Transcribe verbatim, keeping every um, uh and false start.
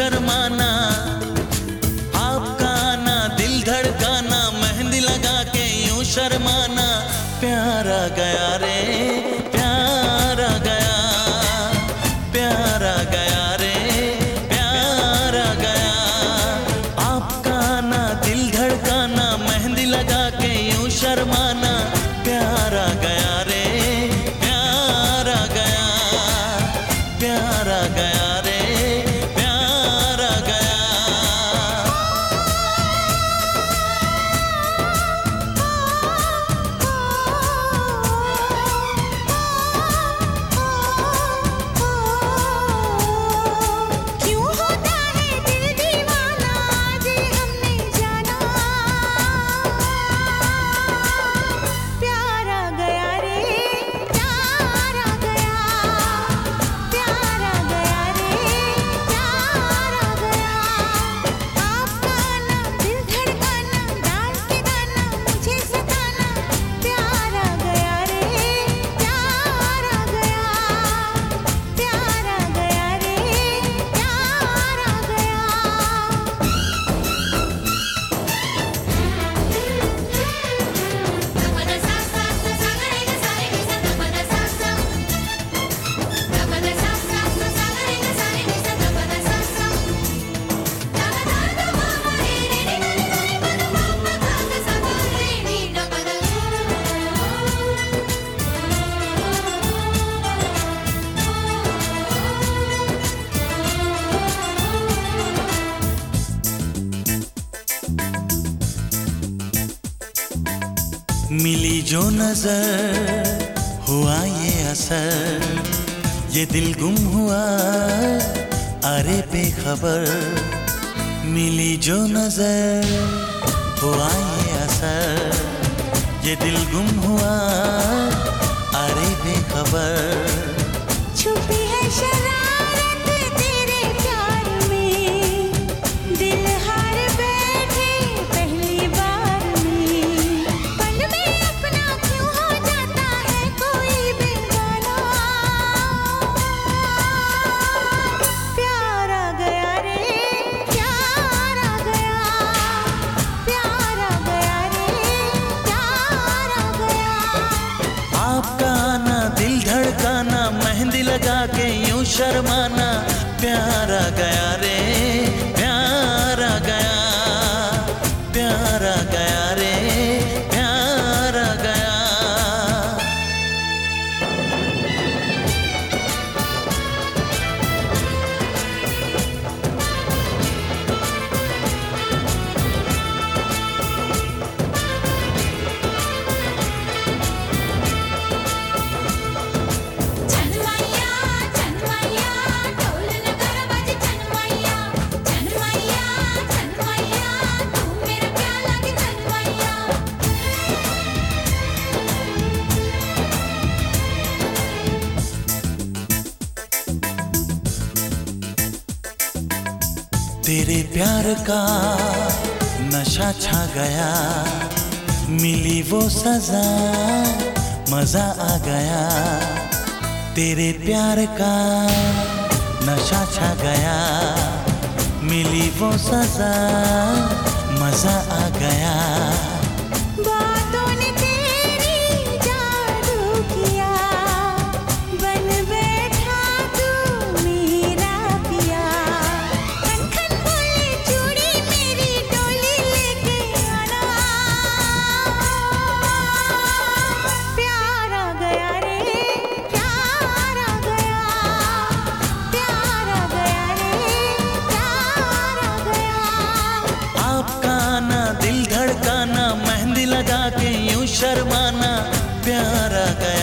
शर्माना, आपका आना दिल धड़काना, मेहंदी लगा के यूं शर्माना। प्यार आ गया रे, प्यार आ गया, प्यार आ गया रे, प्यार आ गया। आपका आना दिल धड़काना, मेहंदी लगा के यूं शर्माना। प्यार आ गया रे, प्यार आ गया, प्यार आ गया रे, प्यार आ गया। क्यों होता है दिल दीवाना, आज हमने जाना। प्यार आ गया रे, प्यार आ गया, प्यार आ गया रे, प्यार आ गया। आपका आना दिल धड़काना, डांस के गाना मुझे सताना। प्यार आ गया रे, प्यार आ गया, प्यार आ गया रे, प्यार आ गया। मिली जो नजर हुआ ये असर, ये दिल गुम हुआ अरे बेखबर। मिली जो नजर हुआ ये असर, ये दिल गुम हुआ अरे बेखबर। छुपी है शरारत तेरे प्यार में, दिल हार बैठे पहली बार में। पल में अपना क्यों हो जाता है कोई बेगाना। प्यार आ गया रे, प्यार आ गया, प्यार आ गया रे, प्यार आ गया। आपका आना दिल धड़काना, मेहंदी लगा के यूं शर्माना। प्यार आ गया रे, प्यार आ गया, प्यार आ गया रे, प्यार आ गया। चनमैया चनमैया ढोल नगारा बजे। चनमैया चनमैया चनमैया तू मेरा प्यार लागे। चनमैया तेरे प्यार का नशा छा गया, मिली वो सजा मजा आ गया। तेरे प्यार का नशा छा गया, मिली वो सजा मजा आ गया। बातों ने तेरी जादू किया, बन बैठा तू मेरा पिया। खन खन बोले चूड़ी मेरी डोली लेके आना। प्यार आ गया रे, प्यार आ गया, प्यार आ गया रे, प्यार आ गया। आपका आना दिल धड़काना, मेहंदी लगा के यूं शर्माना। प्यार आ गया